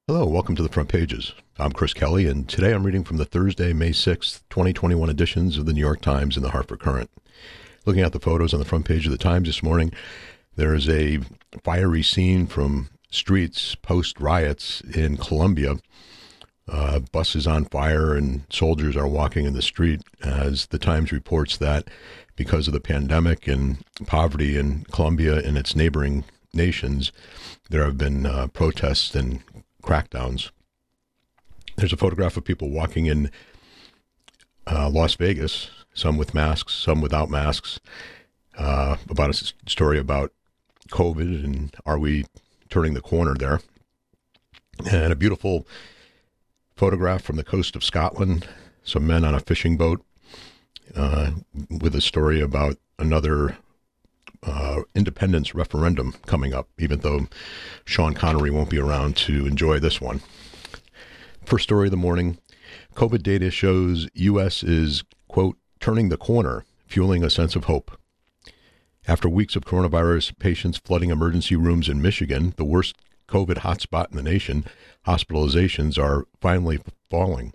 Hello, welcome to the Front Pages. I'm Chris Kelly, and today I'm reading from the Thursday, May 6th, 2021 editions of the New York Times and the Hartford Courant. Looking at the photos on the front page of the Times this morning, there is a fiery scene from streets post-riots in Colombia. Buses on fire and soldiers are walking in the street as the Times reports that because of the pandemic and poverty in Colombia and its neighboring nations, there have been protests and crackdowns. There's a photograph of people walking in Las Vegas, some with masks, some without masks, about a story about COVID and are we turning the corner there. And a beautiful photograph from the coast of Scotland, some men on a fishing boat with a story about another independence referendum coming up, even though Sean Connery won't be around to enjoy this one. First story of the morning, COVID data shows U.S. is, quote, turning the corner, fueling a sense of hope. After weeks of coronavirus patients flooding emergency rooms in Michigan, the worst COVID hotspot in the nation, hospitalizations are finally falling.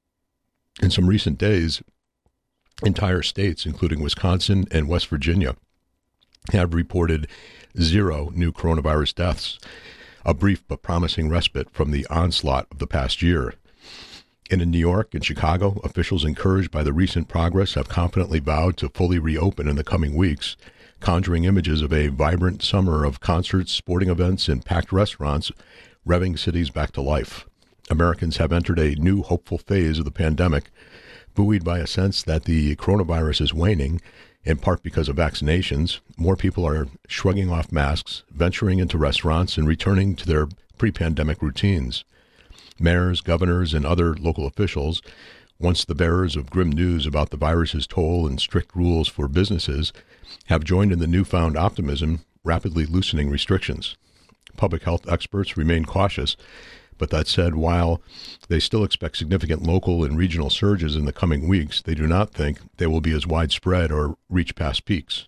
In some recent days, entire states, including Wisconsin and West Virginia, have reported 0 new coronavirus deaths, a brief but promising respite from the onslaught of the past year. And in New York and Chicago, officials encouraged by the recent progress have confidently vowed to fully reopen in the coming weeks, conjuring images of a vibrant summer of concerts, sporting events, and packed restaurants, revving cities back to life. Americans have entered a new hopeful phase of the pandemic, buoyed by a sense that the coronavirus is waning, in part because of vaccinations. More people are shrugging off masks, venturing into restaurants, and returning to their pre-pandemic routines. Mayors, governors, and other local officials, once the bearers of grim news about the virus's toll and strict rules for businesses, have joined in the newfound optimism, rapidly loosening restrictions. Public health experts remain cautious, but that said, while they still expect significant local and regional surges in the coming weeks, they do not think they will be as widespread or reach past peaks.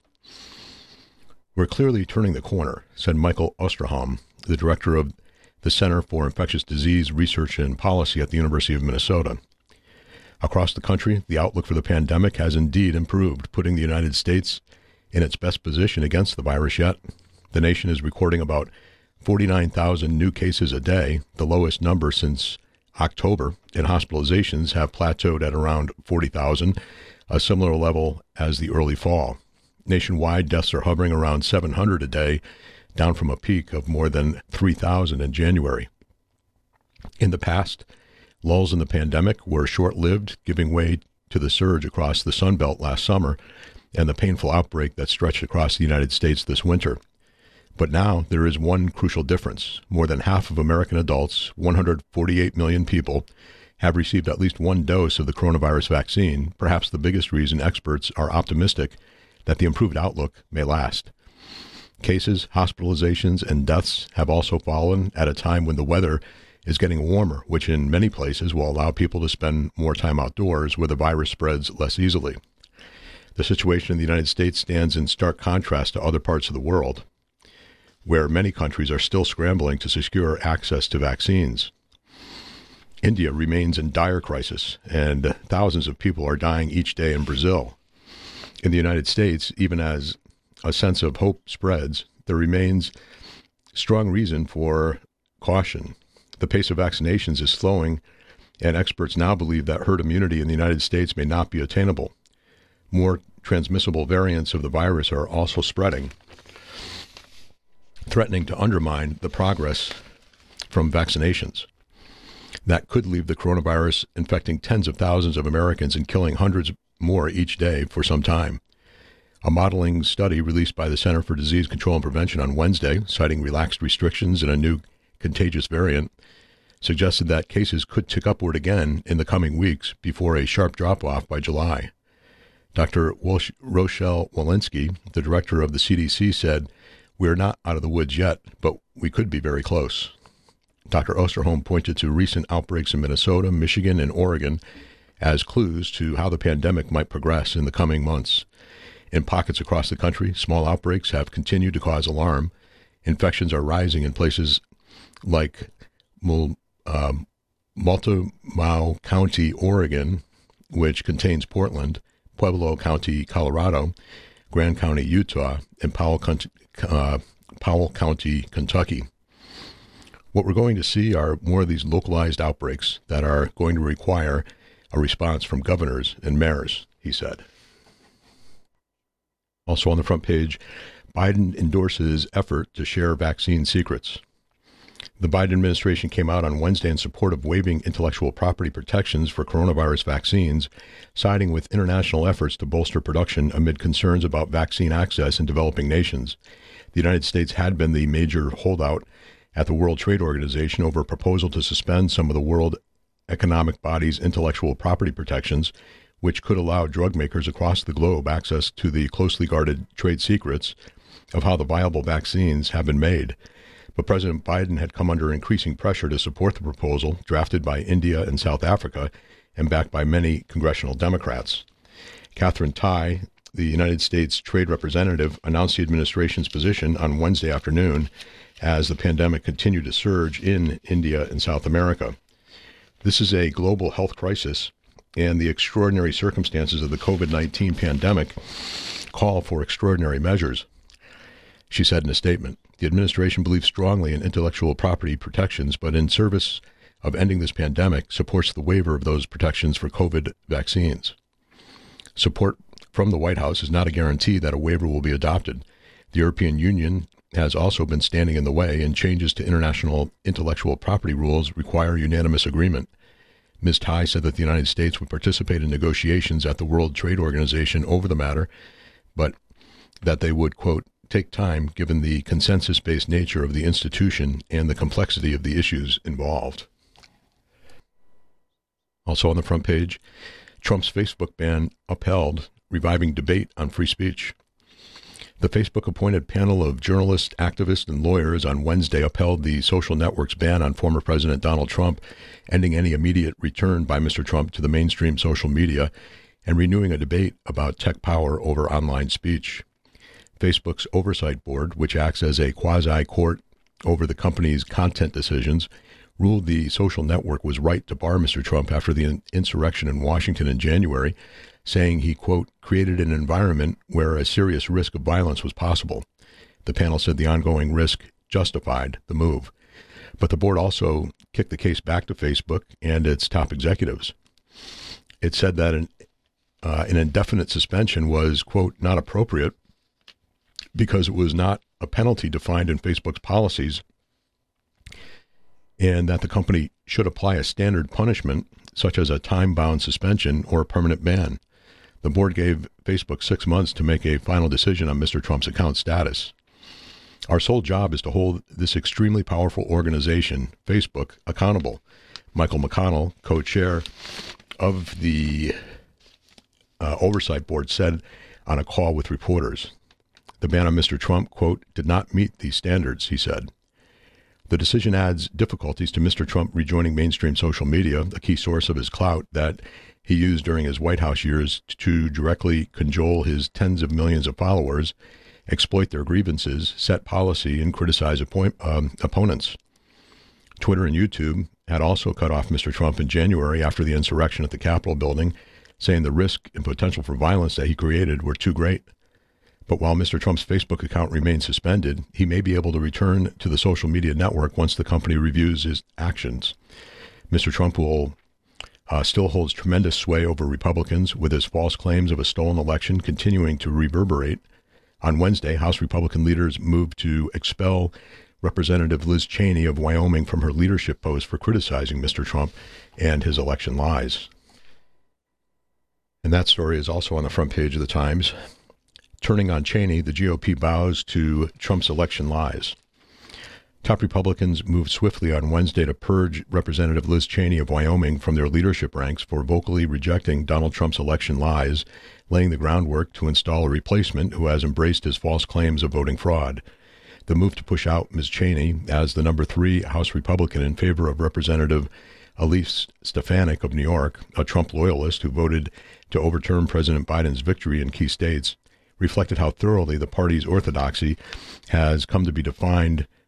We're clearly turning the corner, said Michael Osterholm, the director of the Center for Infectious Disease Research and Policy at the University of Minnesota. Across the country, the outlook for the pandemic has indeed improved, putting the United States in its best position against the virus yet. The nation is recording about 49,000 new cases a day, the lowest number since October, and hospitalizations have plateaued at around 40,000, a similar level as the early fall. Nationwide, deaths are hovering around 700 a day, down from a peak of more than 3,000 in January. In the past, lulls in the pandemic were short-lived, giving way to the surge across the Sun Belt last summer and the painful outbreak that stretched across the United States this winter. But now there is one crucial difference. More than half of American adults, 148 million people, have received at least one dose of the coronavirus vaccine, perhaps the biggest reason experts are optimistic that the improved outlook may last. Cases, hospitalizations, and deaths have also fallen at a time when the weather is getting warmer, which in many places will allow people to spend more time outdoors where the virus spreads less easily. The situation in the United States stands in stark contrast to other parts of the world, where many countries are still scrambling to secure access to vaccines. India remains in dire crisis, and thousands of people are dying each day in Brazil. In the United States, even as a sense of hope spreads, there remains strong reason for caution. The pace of vaccinations is slowing, and experts now believe that herd immunity in the United States may not be attainable. More transmissible variants of the virus are also spreading, threatening to undermine the progress from vaccinations. That could leave the coronavirus infecting tens of thousands of Americans and killing hundreds more each day for some time. A modeling study released by the Center for Disease Control and Prevention on Wednesday, citing relaxed restrictions and a new contagious variant, suggested that cases could tick upward again in the coming weeks before a sharp drop-off by July. Dr. Rochelle Walensky, the director of the CDC, said, "We're not out of the woods yet, but we could be very close." Dr. Osterholm pointed to recent outbreaks in Minnesota, Michigan, and Oregon as clues to how the pandemic might progress in the coming months. In pockets across the country, small outbreaks have continued to cause alarm. Infections are rising in places like Multnomah County, Oregon, which contains Portland, Pueblo County, Colorado, Grand County, Utah, and Powell County, Kentucky. What we're going to see are more of these localized outbreaks that are going to require a response from governors and mayors, he said. Also on the front page, Biden endorses effort to share vaccine secrets. The Biden administration came out on Wednesday in support of waiving intellectual property protections for coronavirus vaccines, siding with international efforts to bolster production amid concerns about vaccine access in developing nations. The United States had been the major holdout at the World Trade Organization over a proposal to suspend some of the World Economic Body's intellectual property protections, which could allow drug makers across the globe access to the closely guarded trade secrets of how the viable vaccines have been made. But President Biden had come under increasing pressure to support the proposal, drafted by India and South Africa and backed by many congressional Democrats. Catherine Tai, the United States Trade Representative, announced the administration's position on Wednesday afternoon as the pandemic continued to surge in India and South America. This is a global health crisis, and the extraordinary circumstances of the COVID-19 pandemic call for extraordinary measures, she said in a statement. The administration believes strongly in intellectual property protections, but in service of ending this pandemic, supports the waiver of those protections for COVID vaccines. Support from the White House is not a guarantee that a waiver will be adopted. The European Union has also been standing in the way, and changes to international intellectual property rules require unanimous agreement. Ms. Tai said that the United States would participate in negotiations at the World Trade Organization over the matter, but that they would, quote, take time given the consensus-based nature of the institution and the complexity of the issues involved. Also on the front page, Trump's Facebook ban upheld, reviving debate on free speech. The Facebook-appointed panel of journalists, activists, and lawyers on Wednesday upheld the social network's ban on former President Donald Trump, ending any immediate return by Mr. Trump to the mainstream social media and renewing a debate about tech power over online speech. Facebook's oversight board, which acts as a quasi-court over the company's content decisions, ruled the social network was right to bar Mr. Trump after the insurrection in Washington in January, saying he, quote, created an environment where a serious risk of violence was possible. The panel said the ongoing risk justified the move. But the board also kicked the case back to Facebook and its top executives. It said that an indefinite suspension was, quote, not appropriate because it was not a penalty defined in Facebook's policies, and that the company should apply a standard punishment, such as a time-bound suspension or a permanent ban. The board gave Facebook 6 months to make a final decision on Mr. Trump's account status. Our sole job is to hold this extremely powerful organization, Facebook, accountable, Michael McConnell, co-chair of the Oversight Board, said on a call with reporters. The ban on Mr. Trump, quote, did not meet these standards, he said. The decision adds difficulties to Mr. Trump rejoining mainstream social media, a key source of his clout that he used during his White House years to directly cajole his tens of millions of followers, exploit their grievances, set policy, and criticize opponents. Twitter and YouTube had also cut off Mr. Trump in January after the insurrection at the Capitol building, saying the risk and potential for violence that he created were too great. But while Mr. Trump's Facebook account remains suspended, he may be able to return to the social media network once the company reviews his actions. Mr. Trump still holds tremendous sway over Republicans, with his false claims of a stolen election continuing to reverberate. On Wednesday, House Republican leaders moved to expel Representative Liz Cheney of Wyoming from her leadership post for criticizing Mr. Trump and his election lies. And that story is also on the front page of the Times. Turning on Cheney, the GOP bows to Trump's election lies. Top Republicans moved swiftly on Wednesday to purge Representative Liz Cheney of Wyoming from their leadership ranks for vocally rejecting Donald Trump's election lies, laying the groundwork to install a replacement who has embraced his false claims of voting fraud. The move to push out Ms. Cheney as the number 3 House Republican in favor of Representative Elise Stefanik of New York, a Trump loyalist who voted to overturn President Biden's victory in key states, reflected how thoroughly the party's orthodoxy has come to be defined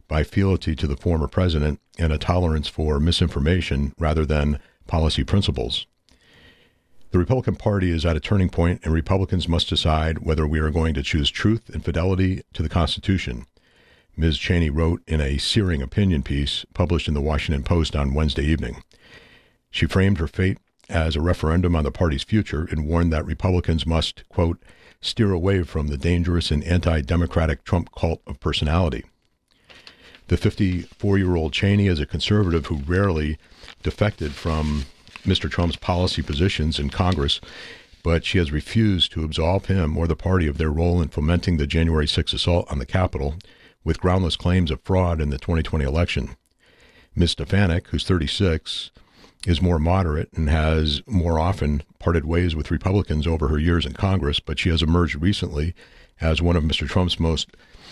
by fealty to the former president and a tolerance for misinformation rather than policy principles. The Republican Party is at a turning point, and Republicans must decide whether we are going to choose truth and fidelity to the Constitution, Ms. Cheney wrote in a searing opinion piece published in the Washington Post on Wednesday evening. She framed her fate as a referendum on the party's future and warned that Republicans must, quote, steer away from the dangerous and anti-democratic Trump cult of personality. The 54-year-old Cheney is a conservative who rarely defected from Mr. Trump's policy positions in Congress, but she has refused to absolve him or the party of their role in fomenting the January 6th assault on the Capitol with groundless claims of fraud in the 2020 election. Ms. Stefanik, who's 36, is more moderate and has more often parted ways with Republicans over her years in Congress, but she has emerged recently as one of Mr. Trump's most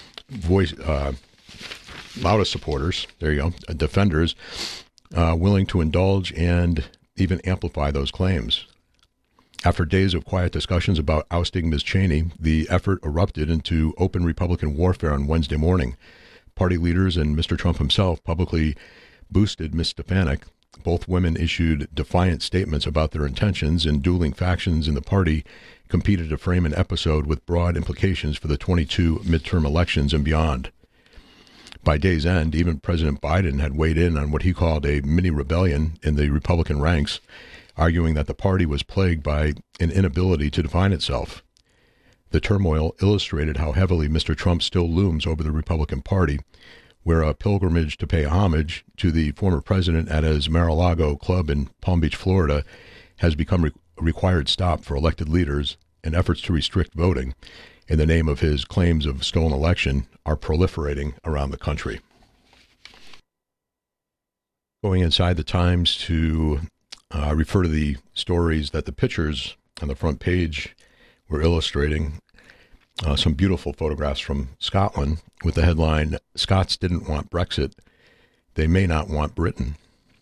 loudest supporters, defenders, willing to indulge and even amplify those claims. After days of quiet discussions about ousting Ms. Cheney, the effort erupted into open Republican warfare on Wednesday morning. Party leaders and Mr. Trump himself publicly boosted Ms. Stefanik. Both women issued defiant statements about their intentions, and dueling factions in the party competed to frame an episode with broad implications for the 22 midterm elections and beyond. By day's end, even President Biden had weighed in on what he called a mini rebellion in the Republican ranks, arguing that the party was plagued by an inability to define itself. The turmoil illustrated how heavily Mr. Trump still looms over the Republican Party, where a pilgrimage to pay homage to the former president at his Mar-a-Lago club in Palm Beach, Florida, has become a required stop for elected leaders, and efforts to restrict voting in the name of his claims of stolen election are proliferating around the country. Going inside the Times to refer to the stories that the pictures on the front page were illustrating, some beautiful photographs from Scotland with the headline, "Scots didn't want Brexit, they may not want Britain."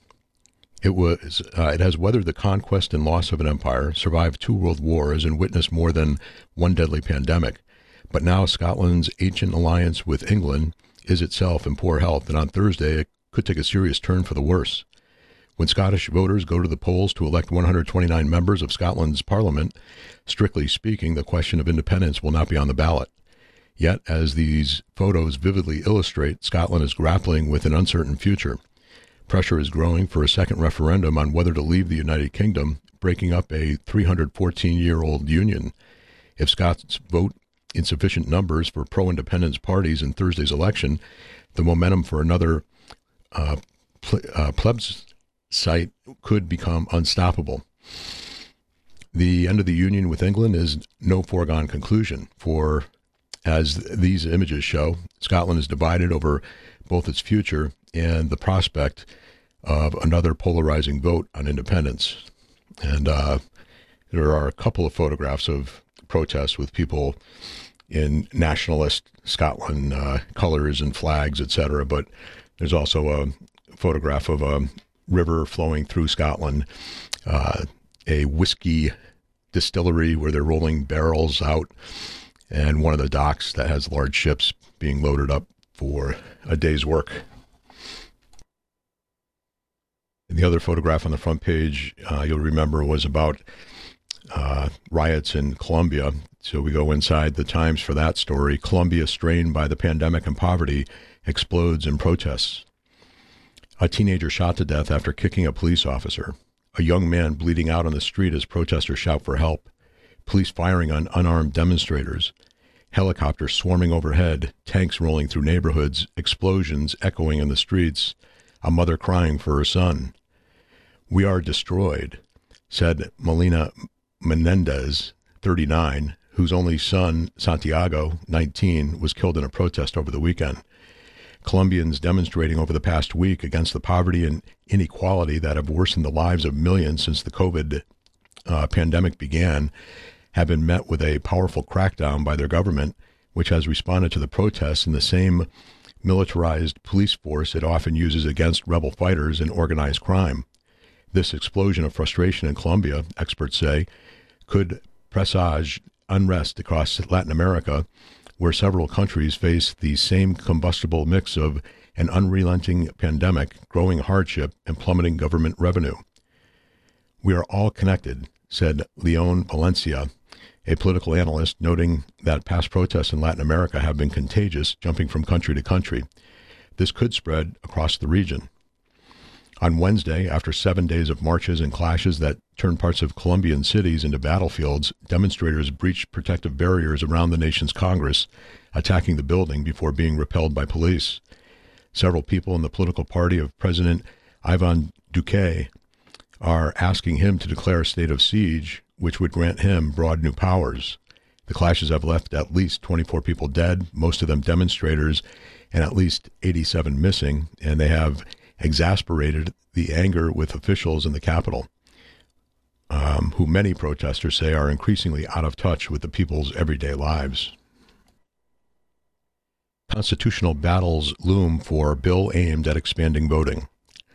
It has weathered the conquest and loss of an empire, survived 2 world wars, and witnessed more than one deadly pandemic. But now Scotland's ancient alliance with England is itself in poor health, and on Thursday it could take a serious turn for the worse. When Scottish voters go to the polls to elect 129 members of Scotland's parliament, strictly speaking, the question of independence will not be on the ballot. Yet, as these photos vividly illustrate, Scotland is grappling with an uncertain future. Pressure is growing for a second referendum on whether to leave the United Kingdom, breaking up a 314-year-old union. If Scots vote in sufficient numbers for pro-independence parties in Thursday's election, the momentum for another plebiscite could become unstoppable. The end of the union with England is no foregone conclusion, for as these images show, Scotland is divided over both its future and the prospect of another polarizing vote on independence. And there are a couple of photographs of protests with people in nationalist Scotland colors and flags, etc. But there's also a photograph of a river flowing through Scotland, a whiskey distillery where they're rolling barrels out, and one of the docks that has large ships being loaded up for a day's work. And the other photograph on the front page, you'll remember, was about riots in Colombia. So we go inside the Times for that story. Colombia, strained by the pandemic and poverty, explodes in protests. A teenager shot to death after kicking a police officer. A young man bleeding out on the street as protesters shout for help. Police firing on unarmed demonstrators. Helicopters swarming overhead. Tanks rolling through neighborhoods. Explosions echoing in the streets. A mother crying for her son. "We are destroyed," said Melina Menendez, 39, whose only son, Santiago, 19, was killed in a protest over the weekend. Colombians demonstrating over the past week against the poverty and inequality that have worsened the lives of millions since the COVID pandemic began have been met with a powerful crackdown by their government, which has responded to the protests in the same militarized police force it often uses against rebel fighters and organized crime. This explosion of frustration in Colombia, experts say, could presage unrest across Latin America, where several countries face the same combustible mix of an unrelenting pandemic, growing hardship, and plummeting government revenue. We are all connected, said Leon Valencia, a political analyst, noting that past protests in Latin America have been contagious, jumping from country to country. This could spread across the region. On Wednesday, after 7 days of marches and clashes that turned parts of Colombian cities into battlefields, demonstrators breached protective barriers around the nation's Congress, attacking the building before being repelled by police. Several people in the political party of President Ivan Duque are asking him to declare a state of siege, which would grant him broad new powers. The clashes have left at least 24 people dead, most of them demonstrators, and at least 87 missing, and they have exasperated the anger with officials in the capital, who many protesters say are increasingly out of touch with the people's everyday lives. Constitutional battles loom for bill aimed at expanding voting.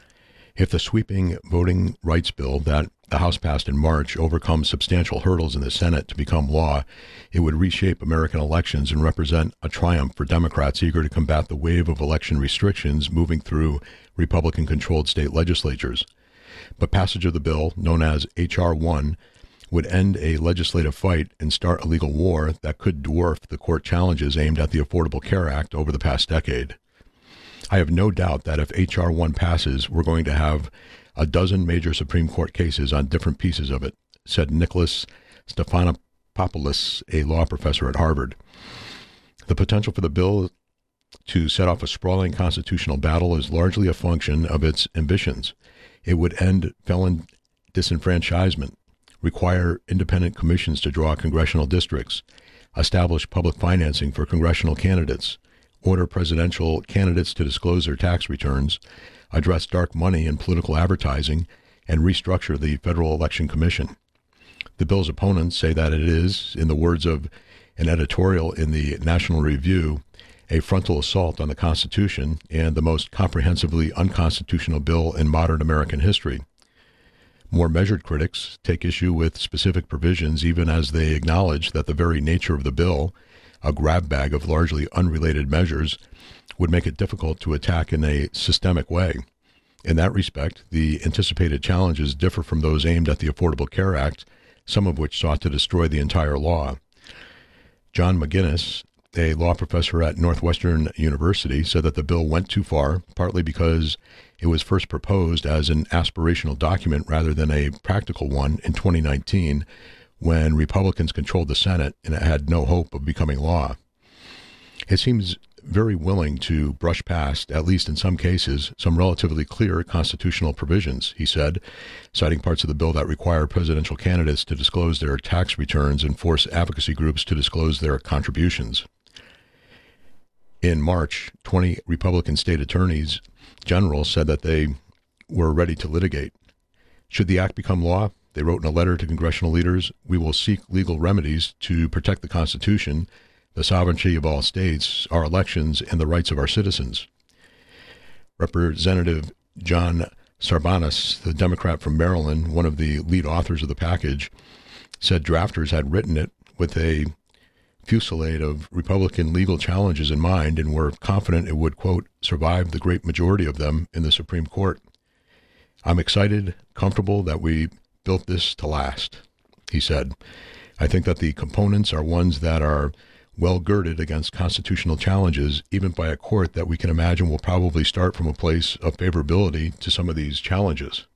If the sweeping voting rights bill that the House passed in March overcomes substantial hurdles in the Senate to become law, it would reshape American elections and represent a triumph for Democrats eager to combat the wave of election restrictions moving through Republican-controlled state legislatures. But passage of the bill, known as H.R. 1, would end a legislative fight and start a legal war that could dwarf the court challenges aimed at the Affordable Care Act over the past decade. I have no doubt that if H.R. 1 passes, we're going to have a dozen major Supreme Court cases on different pieces of it, said Nicholas Stephanopoulos, a law professor at Harvard. The potential for the bill to set off a sprawling constitutional battle is largely a function of its ambitions. It would end felon disenfranchisement, require independent commissions to draw congressional districts, establish public financing for congressional candidates, order presidential candidates to disclose their tax returns, address dark money in political advertising, and restructure the Federal Election Commission. The bill's opponents say that it is, in the words of an editorial in the National Review, a frontal assault on the Constitution and the most comprehensively unconstitutional bill in modern American history. More measured critics take issue with specific provisions, even as they acknowledge that the very nature of the bill, a grab bag of largely unrelated measures, would make it difficult to attack in a systemic way. In that respect, the anticipated challenges differ from those aimed at the Affordable Care Act, some of which sought to destroy the entire law. John McGinnis, a law professor at Northwestern University, said that the bill went too far, partly because it was first proposed as an aspirational document rather than a practical one in 2019, when Republicans controlled the Senate and it had no hope of becoming law. It seems very willing to brush past, at least in some cases, some relatively clear constitutional provisions, he said, citing parts of the bill that require presidential candidates to disclose their tax returns and force advocacy groups to disclose their contributions. In March, 20 Republican state attorneys general said that they were ready to litigate. Should the act become law, they wrote in a letter to congressional leaders, we will seek legal remedies to protect the Constitution, the sovereignty of all states, our elections, and the rights of our citizens. Representative John Sarbanes, the Democrat from Maryland, one of the lead authors of the package, said drafters had written it with a fusillade of Republican legal challenges in mind and were confident it would, quote, survive the great majority of them in the Supreme Court. I'm excited, comfortable that we built this to last, he said. I think that the components are ones that are well girded against constitutional challenges, even by a court that we can imagine will probably start from a place of favorability to some of these challenges.